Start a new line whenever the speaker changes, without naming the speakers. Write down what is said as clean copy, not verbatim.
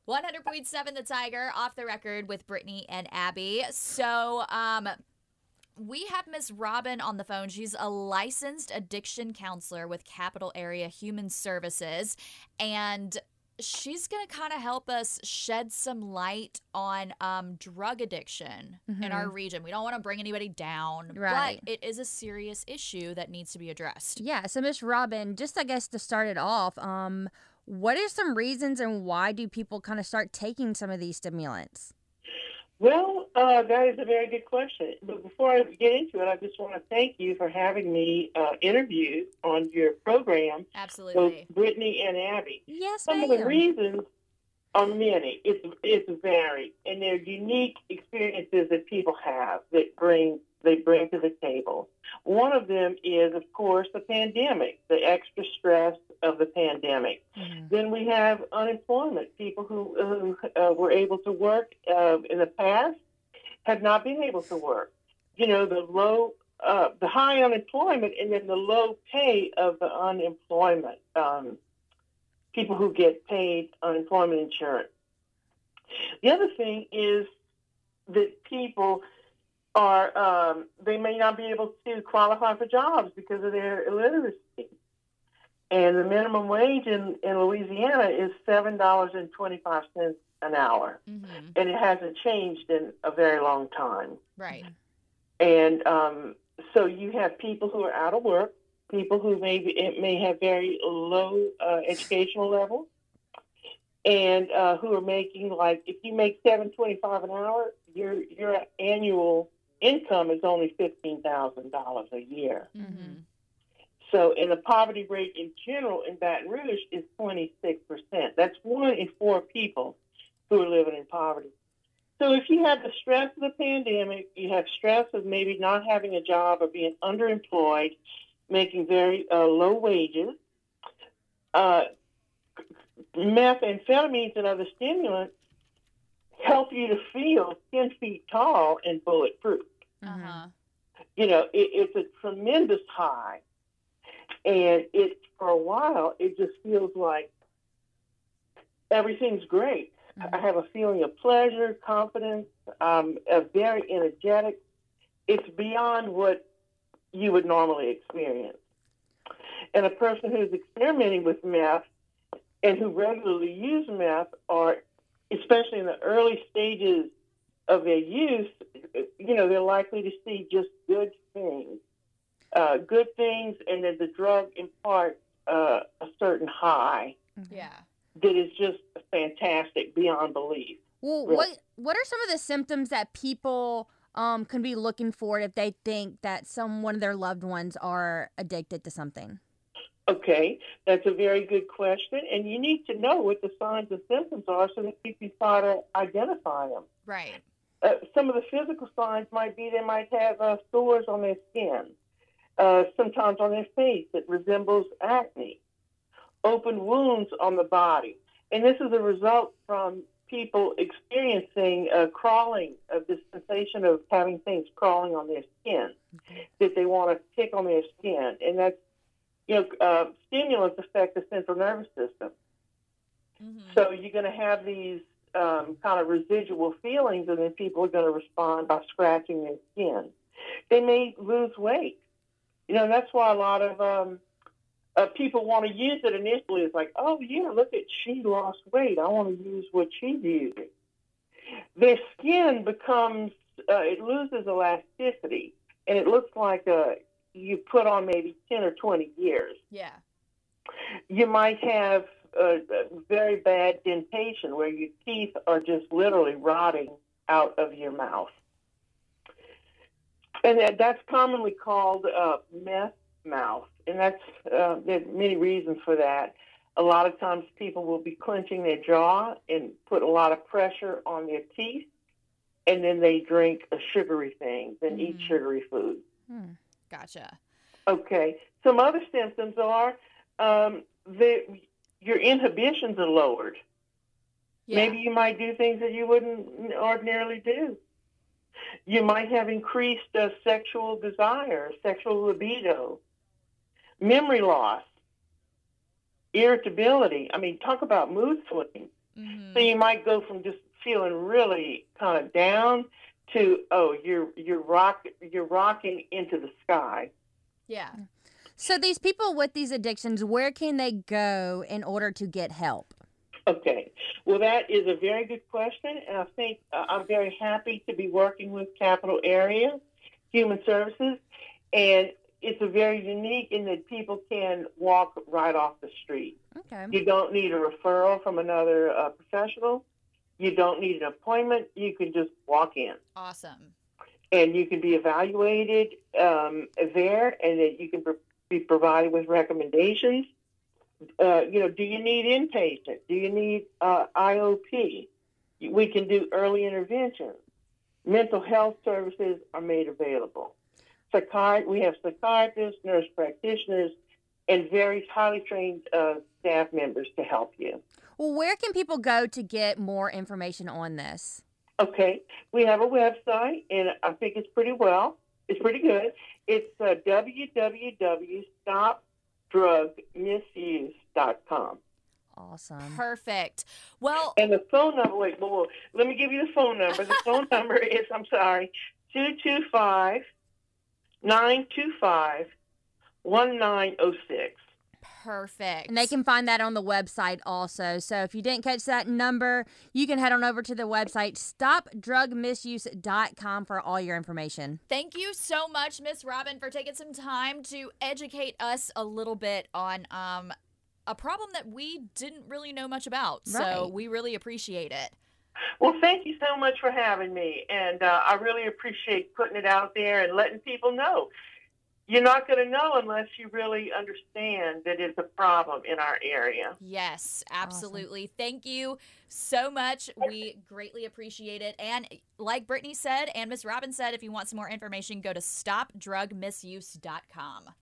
100.7 The Tiger, off the record with Brittany and Abby. So, we have Miss Robin on the phone. She's a licensed addiction counselor with Capital Area Human Services, and she's going to kind of help us shed some light on drug addiction in our region. We don't want to bring anybody down,
Right.
but it is a serious issue that needs to be addressed.
Yeah, so Miss Robin, just I guess to start it off, what are some reasons and why do people kind of start taking some of these stimulants?
Well, that is a very good question. But before I get into it, I just want to thank you for having me interview on your program, both
Absolutely.
Brittany and Abby.
Yes,
Some of the
ma'am.
reasons are many. It's varied, and they're unique experiences that people have that they bring to the table. One of them is, of course, the pandemic, the extra stress of the pandemic. Then we have unemployment. People who were able to work in the past have not been able to work. You know, the high unemployment and then the low pay of the unemployment. People who get paid unemployment insurance. The other thing is that people they may not be able to qualify for jobs because of their illiteracy. And the minimum wage in Louisiana is $7.25 an hour. And it hasn't changed in a very long time.
Right.
And so you have people who are out of work, people who may have very low educational levels, and who are making, like, if you make $7.25 an hour, your annual income is only $15,000 a year. So, and the poverty rate in general in Baton Rouge is 26%. That's 1 in 4 people who are living in poverty. So if you have the stress of the pandemic, you have stress of maybe not having a job or being underemployed, making very low wages, methamphetamines and other stimulants help you to feel 10 feet tall and bulletproof. You know, it's a tremendous high. And for a while, it just feels like everything's great. I have a feeling of pleasure, confidence, very energetic. It's beyond what you would normally experience. And a person who's experimenting with meth and who regularly use meth, or especially in the early stages of their use, you know, they're likely to see just good things. And then the drug imparts a certain high
Yeah.
that is just fantastic beyond belief.
Well,
Really.
what are some of the symptoms that people can be looking for if they think that one of their loved ones are addicted to something?
Okay, that's a very good question, and you need to know what the signs and symptoms are so that you can try to identify them.
Right.
Some of the physical signs might be they might have sores on their skin, sometimes on their face that resembles acne, open wounds on the body. And this is a result from people experiencing crawling, this sensation of having things crawling on their skin, that they want to tick on their skin. And that's, stimulants affect the central nervous system. So you're going to have these kind of residual feelings, and then people are going to respond by scratching their skin. They may lose weight. That's why a lot of people want to use it initially. It's like, oh, yeah, look at, she lost weight. I want to use what she's using. Their skin becomes, it loses elasticity, and it looks like you put on maybe 10 or 20 years.
Yeah.
You might have very bad dentation where your teeth are just literally rotting out of your mouth. And that's commonly called meth mouth. And there's many reasons for that. A lot of times people will be clenching their jaw and put a lot of pressure on their teeth, and then they drink sugary things and eat sugary food.
Gotcha.
Okay. Some other symptoms are your inhibitions are lowered.
Yeah.
Maybe you might do things that you wouldn't ordinarily do. You might have increased sexual desire, sexual libido, memory loss, irritability. I mean, talk about mood swings. So you might go from just feeling really kind of down to, oh, you're rocking into the sky.
Yeah.
So these people with these addictions, where can they go in order to get help?
Okay. Well, that is a very good question, and I think I'm very happy to be working with Capital Area Human Services, and it's a very unique in that people can walk right off the street.
Okay.
You don't need a referral from another professional. You don't need an appointment. You can just walk in.
Awesome.
And you can be evaluated there, and that you can be provided with recommendations. Do you need inpatient? Do you need IOP? We can do early intervention. Mental health services are made available. We have psychiatrists, nurse practitioners, and very highly trained staff members to help you.
Well, where can people go to get more information on this?
Okay, we have a website, and I think it's pretty good. It's www.stopdrugmisuse.com.
Awesome.
Perfect. Well,
And the phone number, let me give you the phone number. The phone number is, 225-925-1906.
perfect.
And they can find that on the website also. So if you didn't catch that number, you can head on over to the website, stopdrugmisuse.com, for all your information.
Thank you so much, Miss Robin, for taking some time to educate us a little bit on a problem that we didn't really know much about. So
Right.
we really appreciate it.
Well, thank you so much for having me. And I really appreciate putting it out there and letting people know. You're not going to know unless you really understand that it's a problem in our area.
Yes, absolutely. Thank you so much. We greatly appreciate it. And like Brittany said and Miss Robin said, if you want some more information, go to stopdrugmisuse.com.